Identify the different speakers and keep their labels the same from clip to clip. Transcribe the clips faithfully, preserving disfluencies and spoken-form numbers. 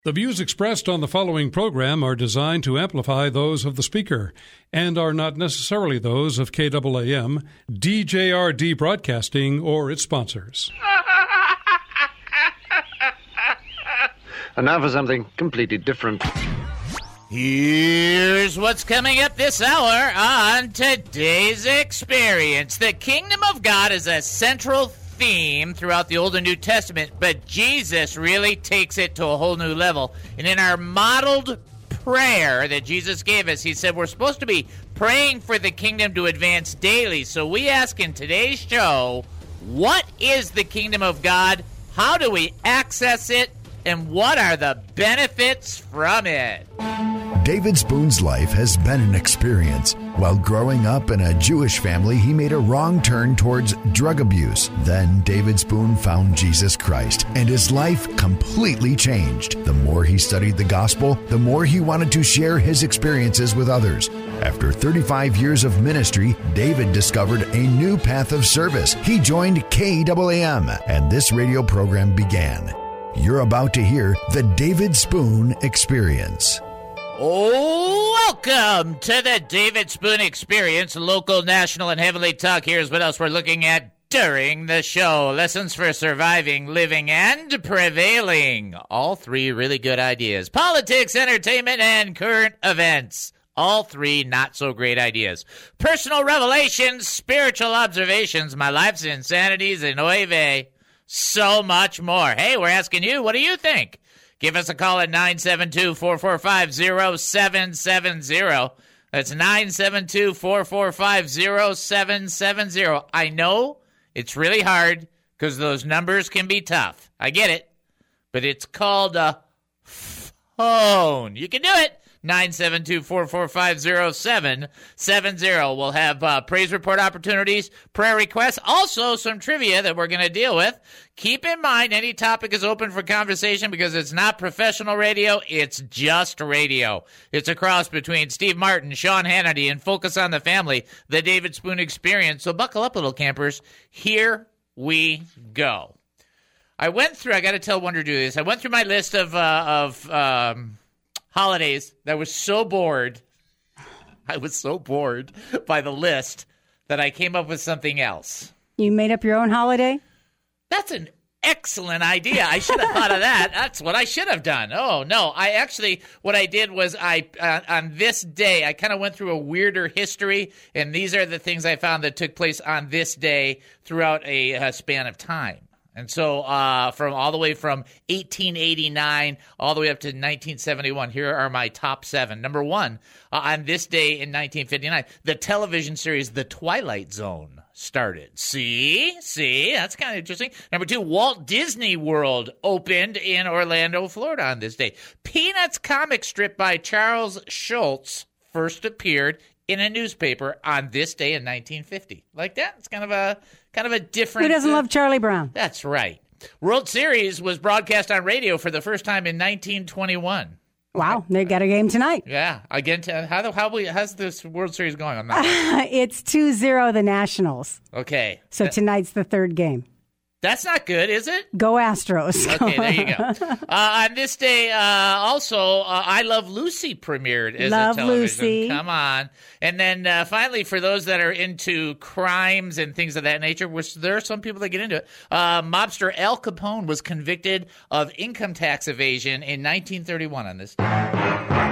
Speaker 1: The views expressed on the following program are designed to amplify those of the speaker and are not necessarily those of K A A M, D J R D Broadcasting, or its sponsors.
Speaker 2: And now for something completely different.
Speaker 3: Here's what's coming up this hour on today's experience. The kingdom of God is a central theme throughout the Old and New Testament, but Jesus really takes it to a whole new level. And in our modeled prayer that Jesus gave us, he said we're supposed to be praying for the kingdom to advance daily. So we ask in today's show, what is the kingdom of God? How do we access it? And what are the benefits from it?
Speaker 4: David Spoon's life has been an experience. While growing up in a Jewish family, he made a wrong turn towards drug abuse. Then David Spoon found Jesus Christ, and his life completely changed. The more he studied the gospel, the more he wanted to share his experiences with others. After thirty-five years of ministry, David discovered a new path of service. He joined K A A M, and this radio program began. You're about to hear the David Spoon Experience.
Speaker 3: Welcome to the David Spoon Experience, local, national, and heavenly talk. Here's what else we're looking at during the show. Lessons for surviving, living, and prevailing. All three really good ideas. Politics, entertainment, and current events. All three not so great ideas. Personal revelations, spiritual observations, my life's insanities, and oy vey. So much more. Hey, we're asking you, what do you think? Give us a call at nine seven two, four four five, zero seven seven zero. That's nine seven two, four four five, zero seven seven zero. I know it's really hard because those numbers can be tough. I get it. But it's called a phone. You can do it. nine seven two, four four five, zero seven seven zero. We'll have uh, praise report opportunities, prayer requests, also some trivia that we're going to deal with. Keep in mind, any topic is open for conversation because it's not professional radio, it's just radio. It's a cross between Steve Martin, Sean Hannity, and Focus on the Family, the David Spoon Experience. So buckle up, little campers. Here we go. I went through, I got to tell Wonder do this, I went through my list of, uh, of um, holidays that was so bored. I was so bored by the list that I came up with something else.
Speaker 5: You made up your own holiday?
Speaker 3: That's an excellent idea. I should have thought of that. That's what I should have done. Oh, no. I actually, what I did was I, uh, on this day, I kind of went through a weirder history, and these are the things I found that took place on this day throughout a uh, span of time. And so uh, from all the way from eighteen eighty-nine all the way up to nineteen seventy-one, here are my top seven. Number one, uh, on this day in nineteen fifty-nine, the television series The Twilight Zone started. See? See? That's kind of interesting. Number two, Walt Disney World opened in Orlando, Florida on this day. Peanuts comic strip by Charles Schulz first appeared in a newspaper on this day in nineteen fifty. Like that? It's kind of a kind of a different...
Speaker 5: Who doesn't
Speaker 3: uh,
Speaker 5: love Charlie Brown?
Speaker 3: That's right. World Series was broadcast on radio for the first time in nineteen twenty-one.
Speaker 5: Wow, they got a game tonight.
Speaker 3: Yeah. Again, to, how how we how's this World Series going? I'm not
Speaker 5: It's two zero the Nationals.
Speaker 3: Okay.
Speaker 5: So
Speaker 3: That-
Speaker 5: tonight's the third game.
Speaker 3: That's not good, is it?
Speaker 5: Go Astros.
Speaker 3: Okay, there you go. Uh, on this day, uh, also, uh, I Love Lucy premiered as
Speaker 5: Love
Speaker 3: a television.
Speaker 5: Lucy.
Speaker 3: Come on. And then uh, finally, for those that are into crimes and things of that nature, which there are some people that get into it, uh, mobster Al Capone was convicted of income tax evasion in nineteen thirty-one on this day.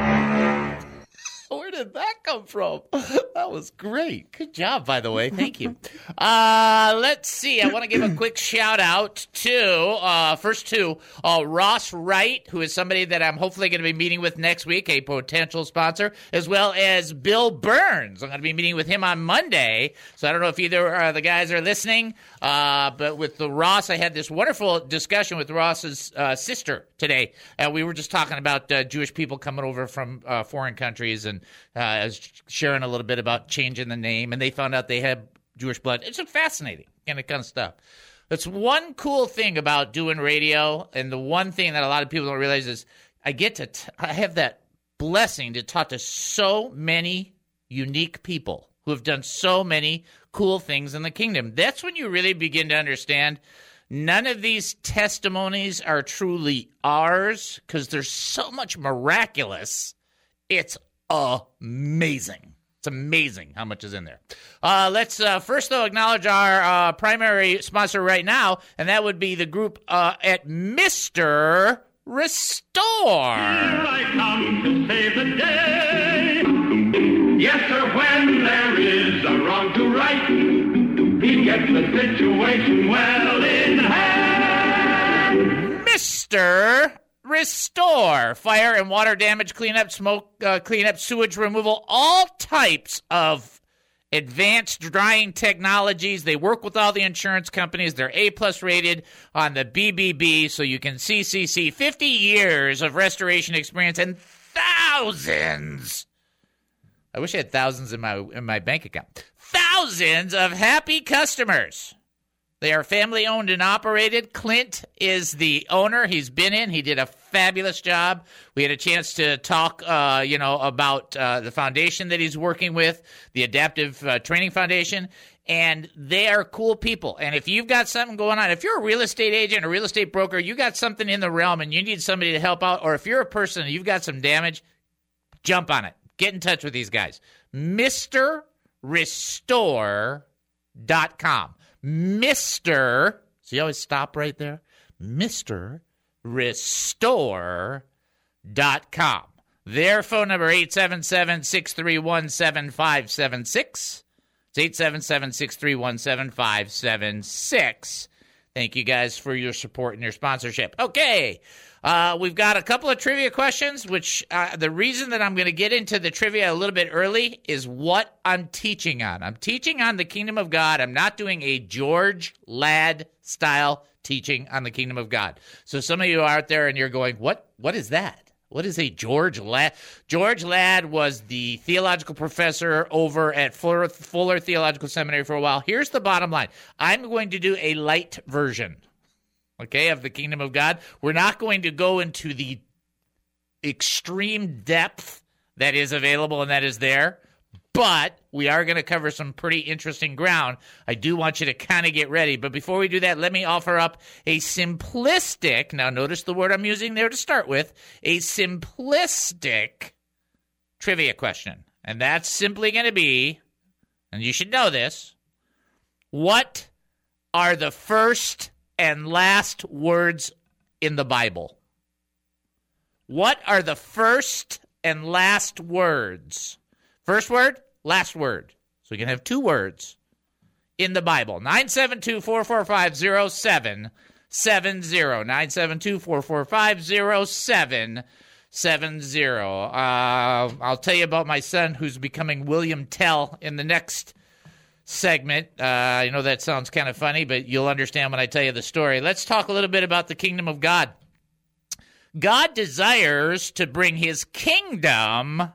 Speaker 3: Where did that come from? That was great. Good job, by the way. Thank you. Uh, let's see. I want to give a quick shout out to, uh, first to uh, Ross Wright, who is somebody that I'm hopefully going to be meeting with next week, a potential sponsor, as well as Bill Burns. I'm going to be meeting with him on Monday. So I don't know if either of the guys are listening, uh, but with the Ross, I had this wonderful discussion with Ross's uh, sister today. Uh, we were just talking about uh, Jewish people coming over from uh, foreign countries and uh, I was sharing a little bit about changing the name, and they found out they had Jewish blood. It's just fascinating kind of kind of stuff. That's one cool thing about doing radio, and the one thing that a lot of people don't realize is I get to t- I have that blessing to talk to so many unique people who have done so many cool things in the kingdom. That's when you really begin to understand None of these testimonies are truly ours because there's so much miraculous. It's amazing. It's amazing how much is in there. Uh, let's uh, first, though, acknowledge our uh, primary sponsor right now, and that would be the group uh, at Mister Restore.
Speaker 6: Here I come to save the day. Yes, sir, when there is a wrong to right, he gets the situation well in hand.
Speaker 3: Mister Restore. Fire and water damage cleanup, smoke uh, cleanup, sewage removal, all types of advanced drying technologies. They work with all the insurance companies. They're A-plus rated on the B B B, so you can C C C. fifty years of restoration experience and thousands. I wish I had thousands in my in my bank account. Thousands of happy customers. They are family-owned and operated. Clint is the owner. He's been in. He did a fabulous job. We had a chance to talk, uh, you know, about uh, the foundation that he's working with, the Adaptive uh, Training Foundation, and they are cool people. And if you've got something going on, if you're a real estate agent, a real estate broker, you got something in the realm and you need somebody to help out, or if you're a person and you've got some damage, jump on it. Get in touch with these guys. Mister Restore dot com. Mister, so you always stop right there, Mister Restore dot com. Their phone number, eight seven seven, six three one, seven five seven six. It's eight seven seven, six three one, seven five seven six. Thank you guys for your support and your sponsorship. Okay, uh, we've got a couple of trivia questions, which uh, the reason that I'm going to get into the trivia a little bit early is what I'm teaching on. I'm teaching on the Kingdom of God. I'm not doing a George Ladd style teaching on the Kingdom of God. So some of you are out there and you're going, what? What is that? What is a George Ladd? George Ladd was the theological professor over at Fuller, Fuller Theological Seminary for a while. Here's the bottom line. I'm going to do a light version, okay, of the Kingdom of God. We're not going to go into the extreme depth that is available and that is there, but we are going to cover some pretty interesting ground. I do want you to kind of get ready. But before we do that, let me offer up a simplistic, now notice the word I'm using there to start with, a simplistic trivia question. And that's simply going to be, and you should know this, what are the first and last words in the Bible? What are the first and last words? First word, last word. So we can have two words in the Bible. nine seven two, four four five, zero seven seven zero. nine seven two, four four five, zero seven seven zero. Uh, I'll tell you about my son who's becoming William Tell in the next segment. Uh, I know that sounds kind of funny, but you'll understand when I tell you the story. Let's talk a little bit about the kingdom of God. God desires to bring his kingdom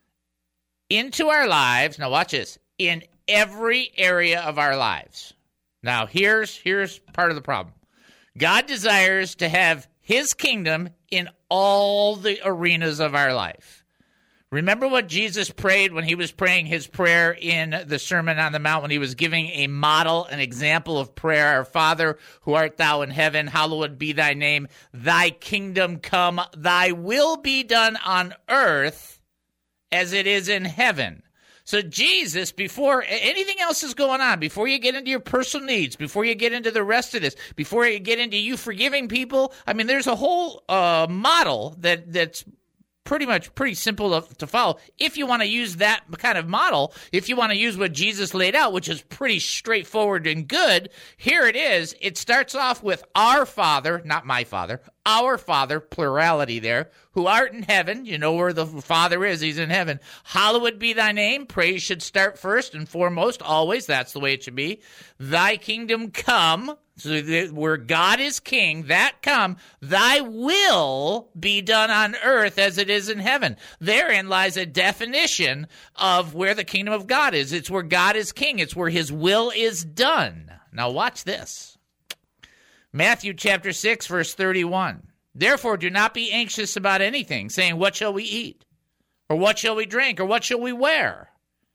Speaker 3: into our lives. Now watch this. In every area of our lives. Now here's here's part of the problem. God desires to have his kingdom in all the arenas of our life. Remember what Jesus prayed when he was praying his prayer in the Sermon on the Mount, when he was giving a model, an example of prayer. Our Father, who art thou in heaven, hallowed be thy name. Thy kingdom come, thy will be done on earth as it is in heaven. So Jesus, before anything else is going on, before you get into your personal needs, before you get into the rest of this, before you get into you forgiving people, I mean, there's a whole uh, model that that's pretty much pretty simple to, to follow. If you want to use that kind of model, if you want to use what Jesus laid out, which is pretty straightforward and good, here it is. It starts off with our Father, not my Father, our Father, plurality there, who art in heaven. You know where the Father is. He's in heaven. Hallowed be thy name. Praise should start first and foremost, always. That's the way it should be. Thy kingdom come. So where God is king, that come, thy will be done on earth as it is in heaven. Therein lies a definition of where the kingdom of God is. It's where God is king. It's where his will is done. Now watch this. Matthew chapter six, verse thirty-one. Therefore do not be anxious about anything, saying, what shall we eat? Or what shall we drink? Or what shall we wear?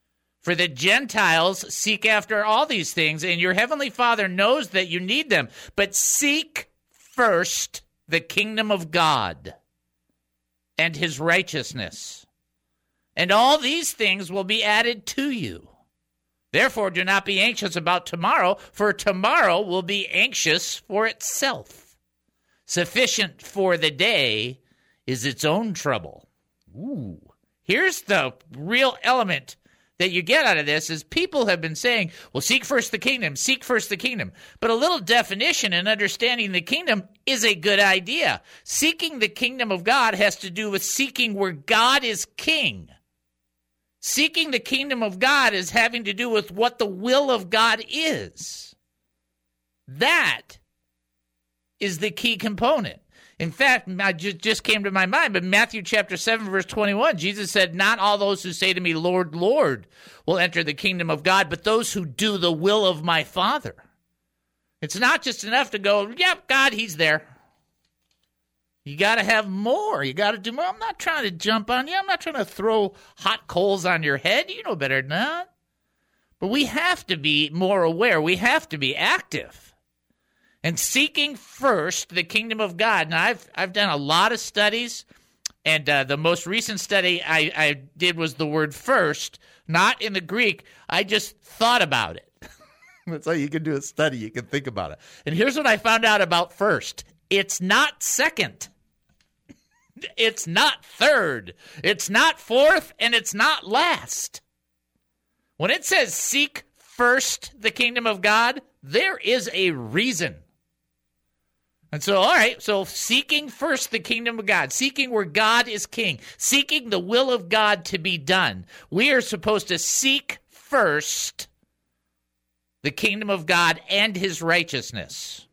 Speaker 3: For the Gentiles seek after all these things, and your heavenly Father knows that you need them. But seek first the kingdom of God and his righteousness, and all these things will be added to you. Therefore, do not be anxious about tomorrow, for tomorrow will be anxious for itself. Sufficient for the day is its own trouble. Ooh. Here's the real element that you get out of this is people have been saying, well, seek first the kingdom, seek first the kingdom. But a little definition and understanding the kingdom is a good idea. Seeking the kingdom of God has to do with seeking where God is king. Seeking the kingdom of God is having to do with what the will of God is. That is the key component. In fact, I just came to my mind, but Matthew chapter seven, verse twenty-one, Jesus said, not all those who say to me, Lord, Lord, will enter the kingdom of God, but those who do the will of my Father. It's not just enough to go, yep, God, he's there. You got to have more. You got to do more. I'm not trying to jump on you. I'm not trying to throw hot coals on your head. You know better than that. But we have to be more aware. We have to be active. And seeking first the kingdom of God. Now, I've I've done a lot of studies, and uh, the most recent study I, I did was the word first, not in the Greek. I just thought about it. That's how you can do a study. You can think about it. And here's what I found out about first. It's not second. It's not third. It's not fourth, and it's not last. When it says seek first the kingdom of God, there is a reason. And so, all right, so seeking first the kingdom of God, seeking where God is king, seeking the will of God to be done. We are supposed to seek first the kingdom of God and his righteousness.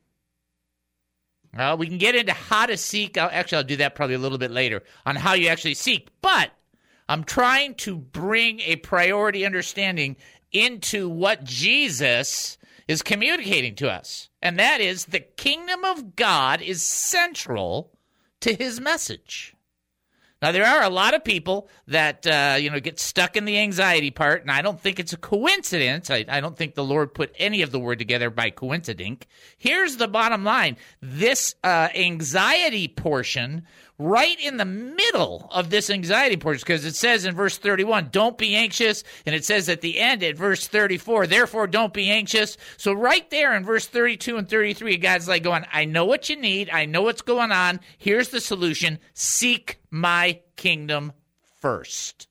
Speaker 3: Well, we can get into how to seek. Actually, I'll do that probably a little bit later on how you actually seek. But I'm trying to bring a priority understanding into what Jesus is communicating to us. And that is the kingdom of God is central to his message. Now, there are a lot of people that, uh, you know, get stuck in the anxiety part, and I don't think it's a coincidence. I, I don't think the Lord put any of the word together by coincidence. Here's the bottom line. This uh, anxiety portion, right in the middle of this anxiety portion, because it says in verse thirty-one, don't be anxious, and it says at the end at verse thirty-four, therefore don't be anxious. So right there in verse thirty-two and thirty-three, God's like going, I know what you need. I know what's going on. Here's the solution. Seek my kingdom first.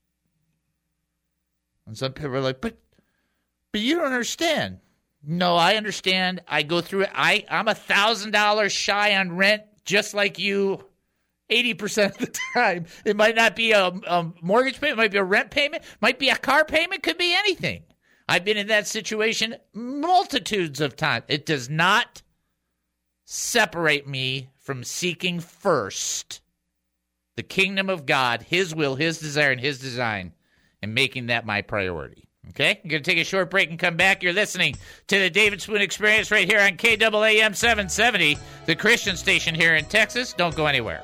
Speaker 3: And some people are like, but, but you don't understand. No, I understand. I go through it. I, I'm one thousand dollars shy on rent, just like you. eighty percent of the time. It might not be a, a mortgage payment, it might be a rent payment, might be a car payment, could be anything. I've been in that situation multitudes of times. It does not separate me from seeking first the kingdom of God, his will, his desire, and his design, and making that my priority. Okay? I'm going to take a short break and come back. You're listening to the David Spoon Experience right here on K A A M seven seventy, the Christian station here in Texas. Don't go anywhere.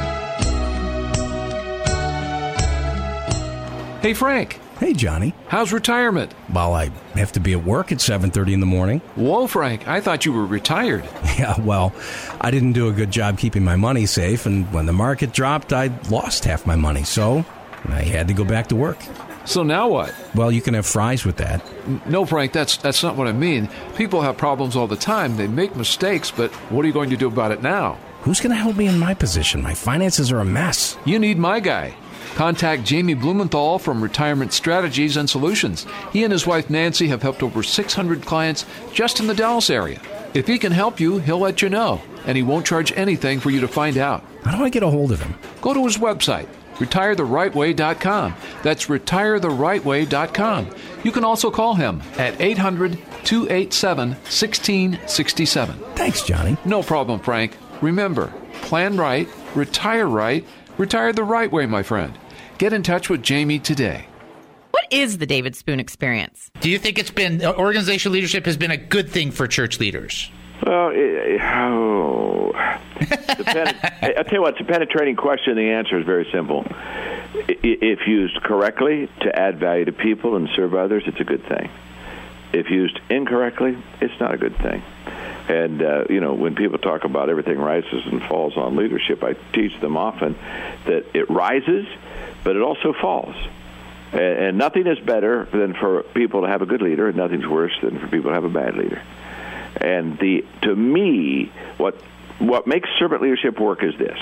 Speaker 7: Hey, Frank.
Speaker 8: Hey, Johnny.
Speaker 7: How's retirement?
Speaker 8: Well, I have to be at work at seven thirty in the morning.
Speaker 7: Whoa, Frank. I thought you were retired.
Speaker 8: Yeah, well, I didn't do a good job keeping my money safe, and when the market dropped, I lost half my money, so I had to go back to work.
Speaker 7: So now what?
Speaker 8: Well, you can have fries with that.
Speaker 7: No, Frank, that's that's not what I mean. People have problems all the time. They make mistakes, but what are you going to do about it now?
Speaker 8: Who's going to help me in my position? My finances are a mess.
Speaker 7: You need my guy. Contact Jamie Blumenthal from Retirement Strategies and Solutions. He and his wife Nancy have helped over six hundred clients just in the Dallas area. If he can help you, he'll let you know, and he won't charge anything for you to find out.
Speaker 8: How do I get a hold of him?
Speaker 7: Go to his website, retire the right way dot com. That's retire the right way dot com. You can also call him at eight hundred, two eight seven, one six six seven.
Speaker 8: Thanks, Johnny.
Speaker 7: No problem, Frank. Remember, plan right, retire right, retire the right way, my friend. Get in touch with Jamie today.
Speaker 9: What is the David Spoon Experience?
Speaker 3: Do you think it's been, organizational leadership has been a good thing for church leaders?
Speaker 10: Well, it, oh, know, the pen, I tell you what, it's a penetrating question. The answer is very simple. If used correctly to add value to people and serve others, it's a good thing. If used incorrectly, it's not a good thing. And, uh, you know, when people talk about everything rises and falls on leadership, I teach them often that it rises, but it also falls. And, and nothing is better than for people to have a good leader, and nothing's worse than for people to have a bad leader. And the to me, what what makes servant leadership work is this.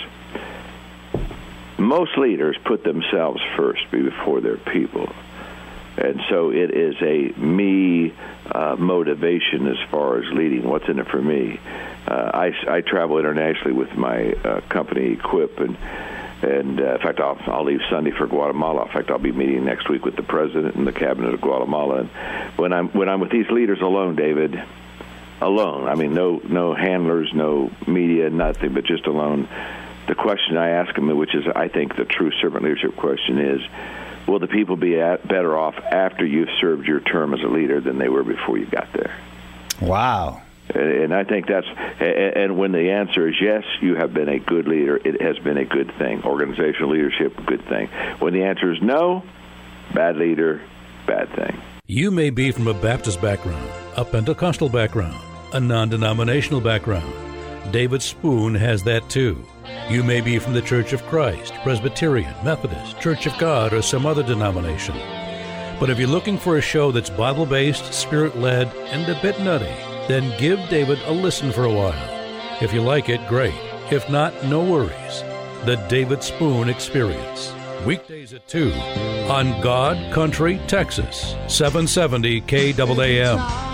Speaker 10: Most leaders put themselves first before their people. And so it is a me uh, motivation as far as leading. What's in it for me? Uh, I, I travel internationally with my uh, company, Equip, and and uh, in fact, I'll, I'll leave Sunday for Guatemala. In fact, I'll be meeting next week with the president and the cabinet of Guatemala. And when I'm when I'm with these leaders alone, David, alone. I mean, no no handlers, no media, nothing, but just alone. The question I ask them, which is I think the true servant leadership question, is, will the people be at, better off after you've served your term as a leader than they were before you got there?
Speaker 11: Wow.
Speaker 10: And I think that's, and when the answer is yes, you have been a good leader, it has been a good thing. Organizational leadership, good thing. When the answer is no, bad leader, bad thing.
Speaker 12: You may be from a Baptist background, a Pentecostal background, a non-denominational background. David Spoon has that too. You may be from the Church of Christ, Presbyterian, Methodist, Church of God, or some other denomination. But if you're looking for a show that's Bible-based, Spirit-led, and a bit nutty, then give David a listen for a while. If you like it, great. If not, no worries. The David Spoon Experience. Weekdays at two on God Country, Texas, seven seventy K A A M.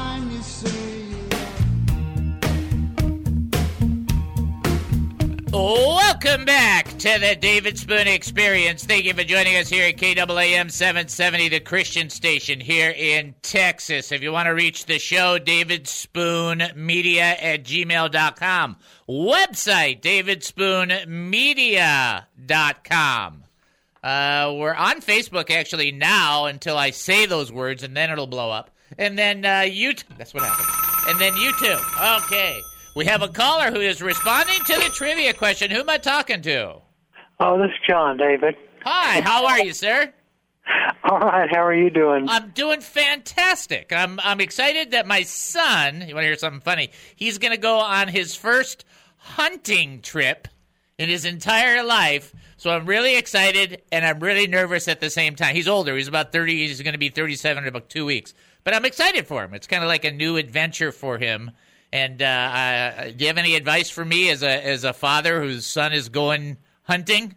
Speaker 3: Welcome back to the David Spoon Experience. Thank you for joining us here at K A A M seven seventy, the Christian station here in Texas. If you want to reach the show, david spoon media at gmail dot com. Website, david spoon media dot com. Uh, we're on Facebook actually now until I say those words, and then it'll blow up. And then uh, YouTube. That's what happened. And then YouTube. Okay. We have a caller who is responding to the trivia question. Who am I talking to?
Speaker 13: Oh, this is John, David.
Speaker 3: Hi, how are you, sir?
Speaker 13: All right, how are you doing?
Speaker 3: I'm doing fantastic. I'm I'm excited that my son, you want to hear something funny, he's going to go on his first hunting trip in his entire life. So I'm really excited, and I'm really nervous at the same time. He's older. He's about thirty. He's going to be thirty-seven in about two weeks. But I'm excited for him. It's kind of like a new adventure for him. And uh, uh, do you have any advice for me as a as a father whose son is going hunting?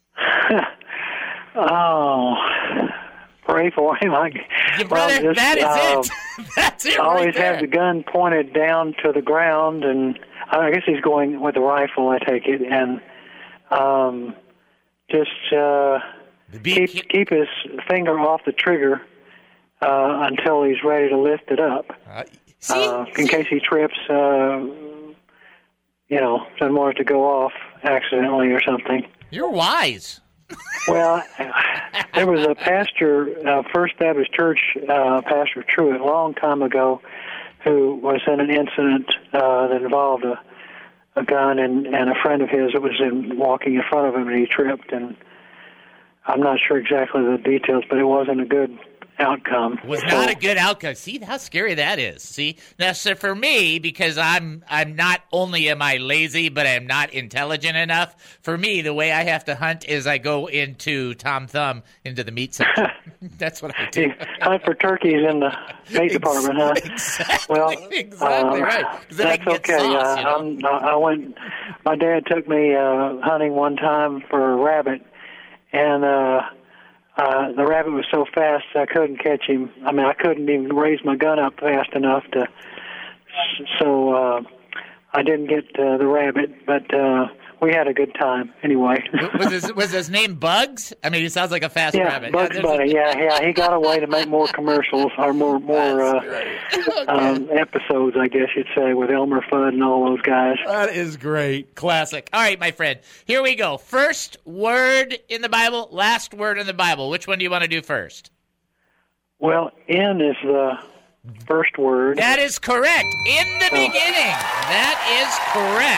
Speaker 13: Oh, pray for him. I,
Speaker 3: Your brother,
Speaker 13: well, just,
Speaker 3: that is
Speaker 13: uh,
Speaker 3: it. That's it.
Speaker 13: Always
Speaker 3: right there.
Speaker 13: have the gun pointed down to the ground, and I guess he's going with a rifle, I take it, and um, just uh, keep keep his finger off the trigger uh, until he's ready to lift it up.
Speaker 3: Uh, See,
Speaker 13: uh, in case he trips, uh, you know, doesn't want it to go off accidentally or something.
Speaker 3: You're wise.
Speaker 13: Well, there was a pastor, uh, First Baptist Church, uh, Pastor Truett, a long time ago, who was in an incident uh, that involved a, a gun, and, and a friend of his that was in, walking in front of him, and he tripped. And I'm not sure exactly the details, but it wasn't a good outcome.
Speaker 3: Was not a good outcome. See how scary that is. See now, so for me, because I'm I'm not only am I lazy, but I'm not intelligent enough. For me, the way I have to hunt is I go into Tom Thumb into the meat section. That's what I do.
Speaker 13: You hunt for turkeys in the meat department, huh?
Speaker 3: Exactly.
Speaker 13: Well,
Speaker 3: exactly
Speaker 13: uh,
Speaker 3: right. Then I
Speaker 13: that's
Speaker 3: can get
Speaker 13: okay.
Speaker 3: sauce,
Speaker 13: uh,
Speaker 3: you know?
Speaker 13: I'm, I went. My dad took me uh, hunting one time for a rabbit, and. Uh, Uh, the rabbit was so fast I couldn't catch him. I mean, I couldn't even raise my gun up fast enough to. So uh, I didn't get uh, the rabbit, but uh, we had a good time anyway.
Speaker 3: was his was his name Bugs? I mean, he sounds like a fast
Speaker 13: yeah,
Speaker 3: rabbit.
Speaker 13: Bugs
Speaker 3: yeah,
Speaker 13: Bunny.
Speaker 3: A...
Speaker 13: Yeah, yeah. He got away to make more commercials or more more uh,
Speaker 3: okay.
Speaker 13: um, episodes, I guess you'd say, with Elmer Fudd and all those guys.
Speaker 3: That is great. Classic. All right, my friend. Here we go. First word in the Bible, last word in the Bible. Which one do you want to do first?
Speaker 13: Well, N is the first word.
Speaker 3: That is correct. In the
Speaker 13: Oh.
Speaker 3: beginning. That is correct.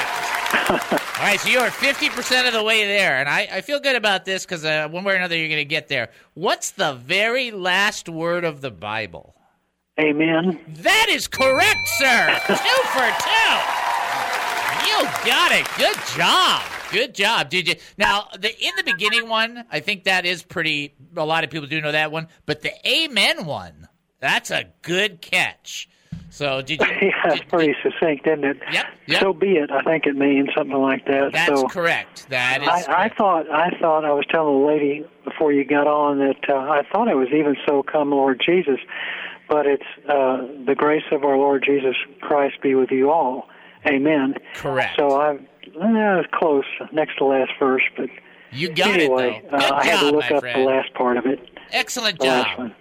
Speaker 3: All right, so you are fifty percent of the way there, and I, I feel good about this because uh, one way or another you're going to get there. What's the very last word of the Bible?
Speaker 13: Amen.
Speaker 3: That is correct, sir. Two for two. You got it. Good job. Good job. Did you? Now, the in the beginning one, I think that is pretty, a lot of people do know that one, but the amen one, that's a good catch. So did you?
Speaker 13: Yeah, it's pretty succinct, isn't it?
Speaker 3: Yep, yep.
Speaker 13: So be it. I think it means something like that.
Speaker 3: That's
Speaker 13: so
Speaker 3: correct. That is.
Speaker 13: I, I thought. I thought I was telling the lady before you got on that uh, I thought it was even so come Lord Jesus, but it's uh, the grace of our Lord Jesus Christ be with you all. Amen.
Speaker 3: Correct.
Speaker 13: So I, I was close, next to last verse, but
Speaker 3: you got
Speaker 13: anyway,
Speaker 3: it. Though. Good
Speaker 13: uh,
Speaker 3: job,
Speaker 13: I had to look
Speaker 3: my
Speaker 13: up
Speaker 3: friend.
Speaker 13: the last part of it.
Speaker 3: Excellent
Speaker 13: the
Speaker 3: job.
Speaker 13: Last one.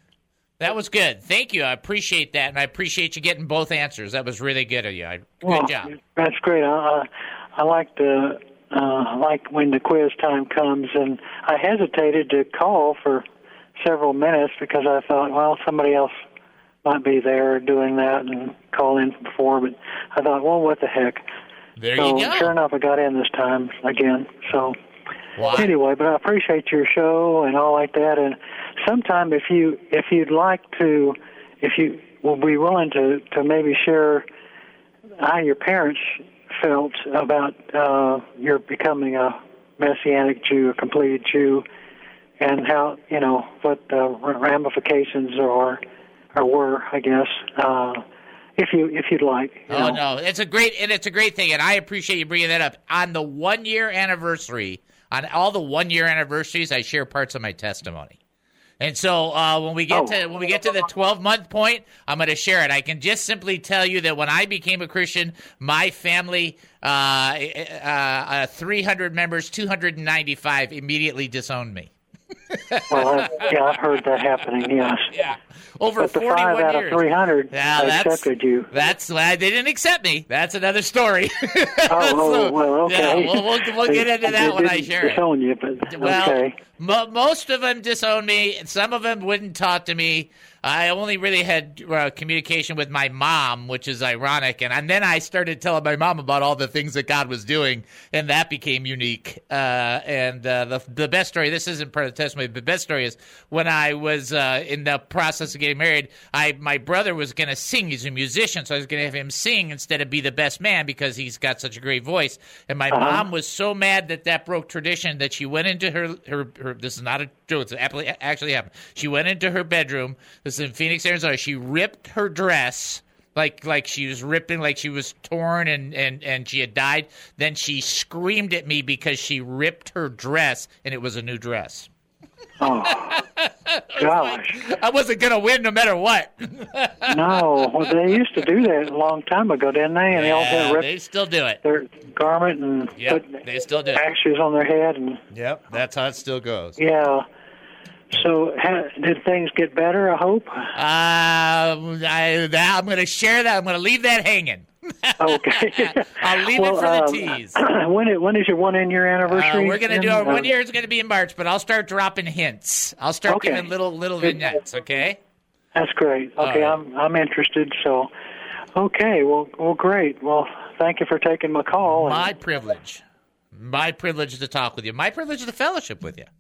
Speaker 3: That was good. Thank you. I appreciate that, and I appreciate you getting both answers. That was really good of you. Good
Speaker 13: well,
Speaker 3: job.
Speaker 13: That's great. I, I, I like to uh, like when the quiz time comes, and I hesitated to call for several minutes because I thought, well, somebody else might be there doing that and call in before, but I thought, well, what the heck.
Speaker 3: There
Speaker 13: so,
Speaker 3: you go.
Speaker 13: Sure enough, I got in this time again. So
Speaker 3: wow.
Speaker 13: Anyway, but I appreciate your show and all like that, and sometime if you if you'd like to, if you will be willing to, to maybe share how your parents felt about uh, your becoming a Messianic Jew, a completed Jew, and how, you know, what the ramifications are, or were, I guess, uh, if you if you'd like. You
Speaker 3: oh
Speaker 13: know.
Speaker 3: no, it's a great and it's a great thing, and I appreciate you bringing that up. On the one year anniversary, on all the one year anniversaries, I share parts of my testimony. And so uh, when we get
Speaker 13: Oh.
Speaker 3: to when we get to the twelve month point, I'm going to share it. I can just simply tell you that when I became a Christian, my family, uh, uh, uh, three hundred members, two hundred ninety-five immediately disowned me.
Speaker 13: Well, I, yeah, I've heard that happening. Yes.
Speaker 3: Yeah. Over
Speaker 13: but the
Speaker 3: forty-one
Speaker 13: five out
Speaker 3: years.
Speaker 13: of three hundred
Speaker 3: Yeah, that's-
Speaker 13: accepted you.
Speaker 3: That's why they didn't accept me. That's another story.
Speaker 13: Oh, oh
Speaker 3: So,
Speaker 13: well, okay.
Speaker 3: Yeah, we'll, we'll, we'll get into
Speaker 13: They
Speaker 3: that when I
Speaker 13: didn't
Speaker 3: share it.
Speaker 13: disown you, but
Speaker 3: Well,
Speaker 13: okay.
Speaker 3: mo- most of them disowned me. Some of them wouldn't talk to me. I only really had uh, communication with my mom, which is ironic. And, and then I started telling my mom about all the things that God was doing, and that became unique. Uh, and uh, the the best story, this isn't part of the testimony, but the best story is when I was uh, in the process of getting married, I my brother was going to sing. He's a musician, so I was going to have him sing instead of be the best man because he's got such a great voice. And my
Speaker 13: Uh-huh.
Speaker 3: mom was so mad that that broke tradition that she went into her, her, her this is not a joke, it's actually actually happened. She went into her bedroom, this is in Phoenix, Arizona, she ripped her dress, like like she was ripping, like she was torn and, and, and she had died. Then she screamed at me because she ripped her dress, and it was a new dress.
Speaker 13: Oh, gosh.
Speaker 3: I wasn't going to win no matter what.
Speaker 13: No, well, they used to do that a long time ago, didn't they? And they all
Speaker 3: Yeah,
Speaker 13: had
Speaker 3: they
Speaker 13: ripped
Speaker 3: still do it.
Speaker 13: their garment and
Speaker 3: Yep,
Speaker 13: put
Speaker 3: they still do it.
Speaker 13: ashes on their head. And
Speaker 3: Yep, that's how it still goes.
Speaker 13: yeah. So ha- did things get better, I hope?
Speaker 3: Um, I, that, I'm going to share that. I'm going to leave that hanging.
Speaker 13: Okay.
Speaker 3: I'll leave
Speaker 13: well,
Speaker 3: it for the
Speaker 13: um,
Speaker 3: tease.
Speaker 13: when, it, when is your one-year
Speaker 3: Uh,
Speaker 13: anniversary?
Speaker 3: we're going to do
Speaker 13: again?
Speaker 3: our one
Speaker 13: Uh,
Speaker 3: year is going to be in March, but I'll start dropping hints. I'll start
Speaker 13: Okay.
Speaker 3: giving little little vignettes, okay?
Speaker 13: That's great.
Speaker 3: All
Speaker 13: Okay,
Speaker 3: right.
Speaker 13: I'm I'm interested. So, okay, well, well, great. Well, thank you for taking my call. and-
Speaker 3: My privilege. My privilege to talk with you. My privilege to fellowship with you.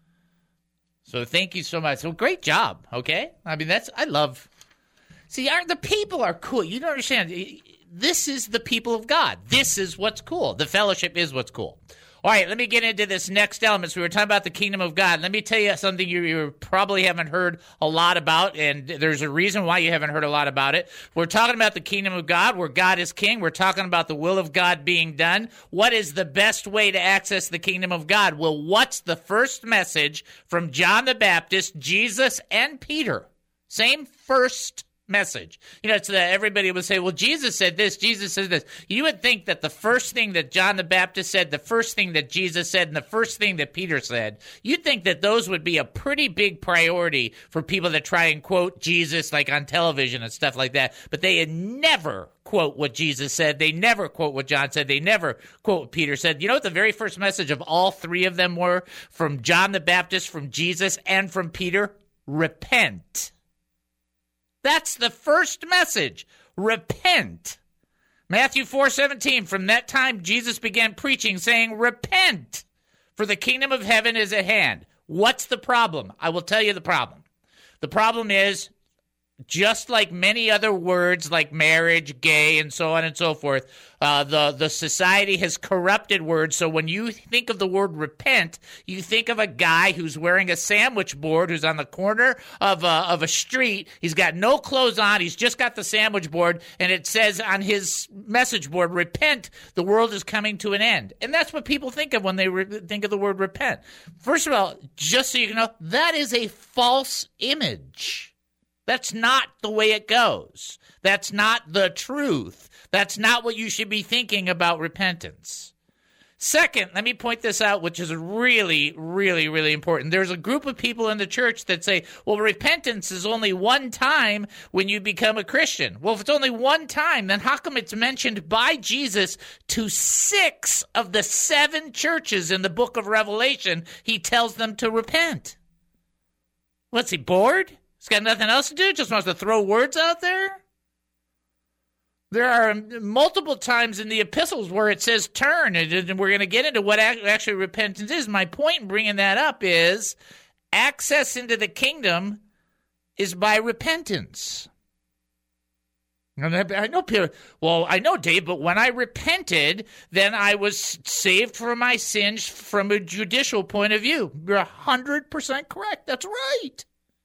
Speaker 3: So thank you so much. So great job, okay? I mean, that's, I love, see, our, the people are cool. You don't understand. This is the people of God. This is what's cool. The fellowship is what's cool. All right, let me get into this next element. So we were talking about the kingdom of God. Let me tell you something you, you probably haven't heard a lot about, and there's a reason why you haven't heard a lot about it. We're talking about the kingdom of God, where God is king. We're talking about the will of God being done. What is the best way to access the kingdom of God? Well, what's the first message from John the Baptist, Jesus, and Peter? Same first message. You know, it's that everybody would say, well, Jesus said this, Jesus said this. You would think that the first thing that John the Baptist said, the first thing that Jesus said, and the first thing that Peter said, you'd think that those would be a pretty big priority for people that try and quote Jesus like on television and stuff like that. But they had never quote what Jesus said. They never quote what John said. They never quote what Peter said. You know what the very first message of all three of them were? From John the Baptist, from Jesus, and from Peter? Repent. That's the first message. Repent. Matthew four seventeen, from that time Jesus began preaching, saying, repent, for the kingdom of heaven is at hand. What's the problem? I will tell you the problem. The problem is, just like many other words like marriage, gay, and so on and so forth, uh, the, the society has corrupted words. So when you think of the word repent, you think of a guy who's wearing a sandwich board, who's on the corner of a, of a street. He's got no clothes on. He's just got the sandwich board, and it says on his message board, repent, the world is coming to an end. And that's what people think of when they re- think of the word repent. First of all, just so you know, that is a false image. That's not the way it goes. That's not the truth. That's not what you should be thinking about repentance. Second, let me point this out, which is really, really, really important. There's a group of people in the church that say, well, repentance is only one time when you become a Christian. Well, if it's only one time, then how come it's mentioned by Jesus to six of the seven churches in the book of Revelation? He tells them to repent. What's he, bored? He's got nothing else to do, just wants to throw words out there? There are multiple times in the epistles where it says turn, and we're going to get into what actually repentance is. My point in bringing that up is access into the kingdom is by repentance. I know people, well, I know, Dave, but when I repented, then I was saved from my sins from a judicial point of view. You're one hundred percent correct. That's right.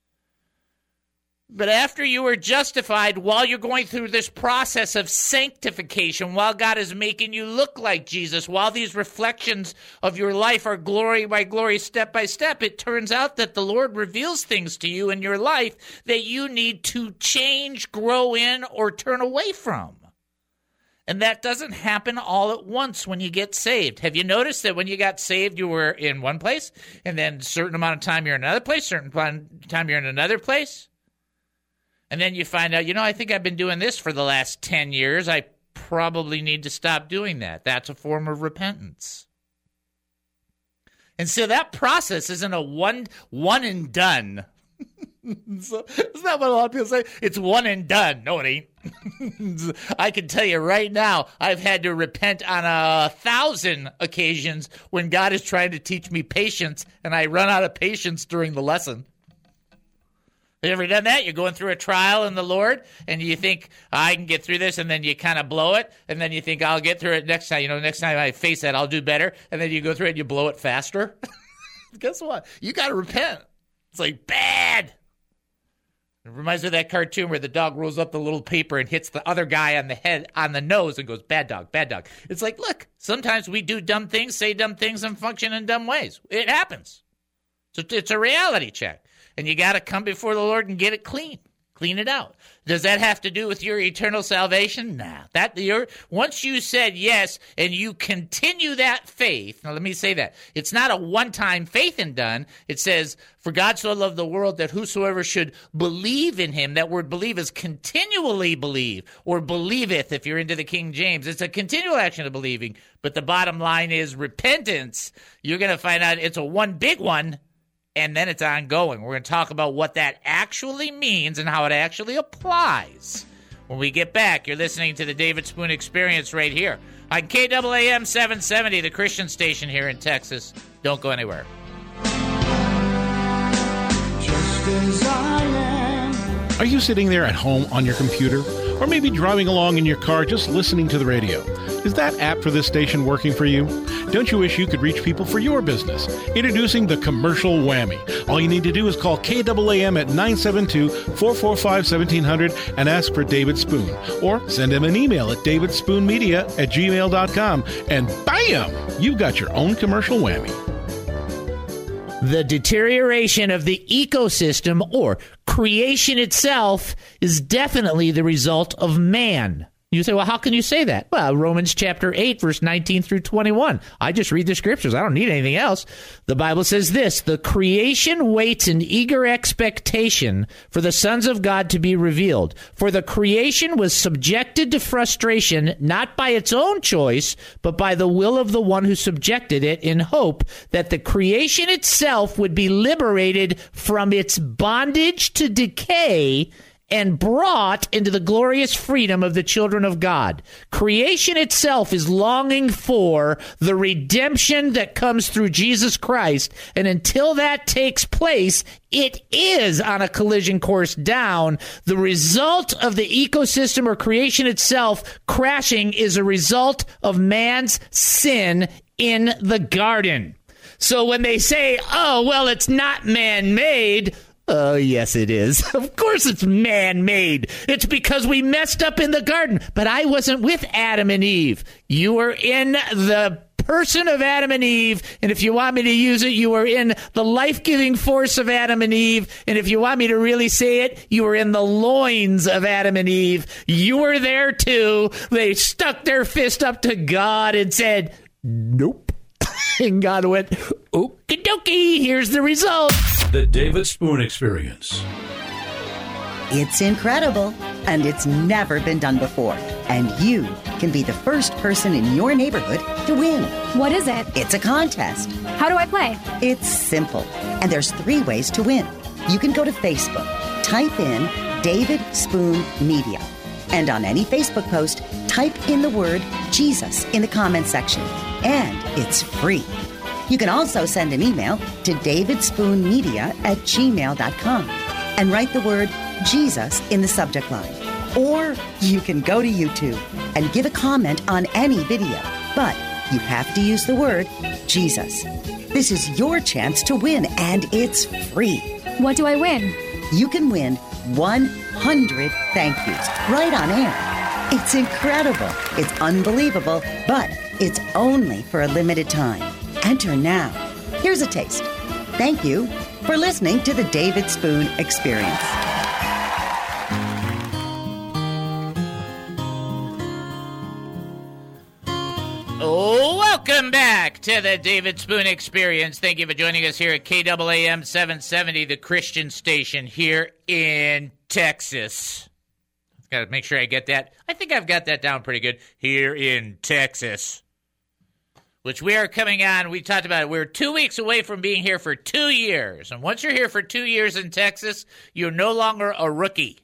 Speaker 3: But after you are justified, while you're going through this process of sanctification, while God is making you look like Jesus, while these reflections of your life are glory by glory, step by step, it turns out that the Lord reveals things to you in your life that you need to change, grow in, or turn away from. And that doesn't happen all at once when you get saved. Have you noticed that when you got saved, you were in one place, and then a certain amount of time you're in another place, certain amount of time you're in another place? And then you find out, you know, I think I've been doing this for the last ten years. I probably need to stop doing that. That's a form of repentance. And so that process isn't a one one and done. So, isn't that what a lot of people say? It's one and done. No, it ain't. I can tell you right now, I've had to repent on a thousand occasions when God is trying to teach me patience, and I run out of patience during the lesson. Have you ever done that? You're going through a trial in the Lord, and you think, I can get through this, and then you kind of blow it, and then you think, I'll get through it next time. You know, next time I face that, I'll do better, and then you go through it, and you blow it faster. Guess what? You got to repent. It's like, bad. It reminds me of that cartoon where the dog rolls up the little paper and hits the other guy on the head, on the nose, and goes, bad dog, bad dog. It's like, look, sometimes we do dumb things, say dumb things, and function in dumb ways. It happens. So it's a reality check. And you got to come before the Lord and get it clean. Clean it out. Does that have to do with your eternal salvation? Nah. That your once you said yes and you continue that faith. Now let me say that. It's not a one-time faith and done. It says, for God so loved the world that whosoever should believe in him. That word believe is continually believe, or believeth if you're into the King James. It's a continual action of believing. But the bottom line is repentance. You're going to find out it's a one big one. And then it's ongoing. We're going to talk about what that actually means and how it actually applies. When we get back, you're listening to the David Spoon Experience right here on K A A M seven seventy, the Christian station here in Texas. Don't go anywhere.
Speaker 11: Just as I am. Are you sitting there at home on your computer? Or maybe driving along in your car just listening to the radio? Is that app for this station working for you? Don't you wish you could reach people for your business? Introducing the Commercial Whammy. All you need to do is call K A A M at nine seven two, four four five, one seven zero zero and ask for David Spoon. Or send him an email at davidspoonmedia at gmail dot com and bam! You've got your own Commercial Whammy.
Speaker 3: The deterioration of the ecosystem, or creation itself, is definitely the result of man. You say, well, how can you say that? Well, Romans chapter eight, verse nineteen through twenty-one. I just read the scriptures. I don't need anything else. The Bible says this: the creation waits in eager expectation for the sons of God to be revealed. For the creation was subjected to frustration, not by its own choice, but by the will of the one who subjected it, in hope that the creation itself would be liberated from its bondage to decay and brought into the glorious freedom of the children of God. Creation itself is longing for the redemption that comes through Jesus Christ, and until that takes place, it is on a collision course down. The result of the ecosystem or creation itself crashing is a result of man's sin in the garden. So when they say, oh, well, it's not man-made, oh, yes, it is. Of course it's man-made. It's because we messed up in the garden. But I wasn't with Adam and Eve. You were in the person of Adam and Eve, and if you want me to use it, you were in the life-giving force of Adam and Eve, and if you want me to really say it, you were in the loins of Adam and Eve. You were there too. They stuck their fist up to God and said, nope. And God went, okie dokie, here's the result.
Speaker 12: The David Spoon Experience.
Speaker 14: It's incredible, and it's never been done before. And you can be the first person in your neighborhood to win.
Speaker 15: What is it?
Speaker 14: It's a contest.
Speaker 15: How do I play?
Speaker 14: It's simple, and there's three ways to win. You can go to Facebook, type in David Spoon Media, and on any Facebook post, type in the word Jesus in the comment section, and it's free. You can also send an email to davidspoonmedia at gmail dot com and write the word Jesus in the subject line. Or you can go to YouTube and give a comment on any video, but you have to use the word Jesus. This is your chance to win, and it's free.
Speaker 15: What do I win?
Speaker 14: You can win one hundred thank yous right on air. It's incredible. It's unbelievable, but it's only for a limited time. Enter now. Here's a taste. Thank you for listening to the David Spoon Experience.
Speaker 3: Oh, welcome back to the David Spoon Experience. Thank you for joining us here at K A A M seven seventy, the Christian station here in Texas. Got to make sure I get that. I think I've got that down pretty good. Here in Texas, which we are coming on. We talked about it. We're two weeks away from being here for two years. And once you're here for two years in Texas, you're no longer a rookie.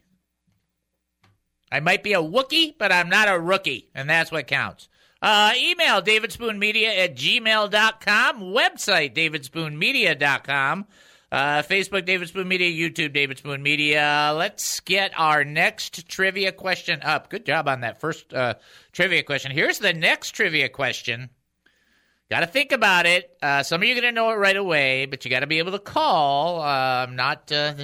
Speaker 3: I might be a Wookie, but I'm not a rookie, and that's what counts. Uh, email davidspoonmedia at gmail dot com. Website davidspoonmedia dot com. Uh, Facebook David Spoon Media. YouTube David Spoon Media. Let's get our next trivia question up. Good job on that first uh, trivia question. Here's the next trivia question. Got to think about it. Uh, some of you are going to know it right away, but you got to be able to call. Uh, I'm not. Uh,